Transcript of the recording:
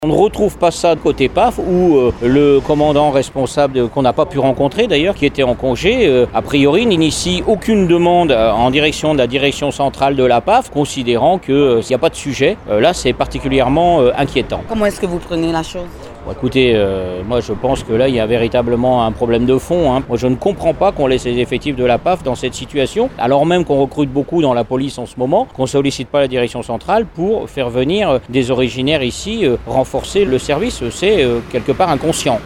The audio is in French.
On ne retrouve pas ça de côté PAF où le commandant responsable qu'on n'a pas pu rencontrer d'ailleurs, qui était en congé, a priori n'initie aucune demande en direction de la direction centrale de la PAF, considérant que s'il n'y a pas de sujet, là c'est particulièrement inquiétant. Comment est-ce que vous prenez la chose ? Bon, écoutez, moi je pense que là il y a véritablement un problème de fond. Moi je ne comprends pas qu'on laisse les effectifs de la PAF dans cette situation, alors même qu'on recrute beaucoup dans la police en ce moment, qu'on ne sollicite pas la direction centrale pour faire venir des originaires ici, renforcer le service. C'est quelque part inconscient.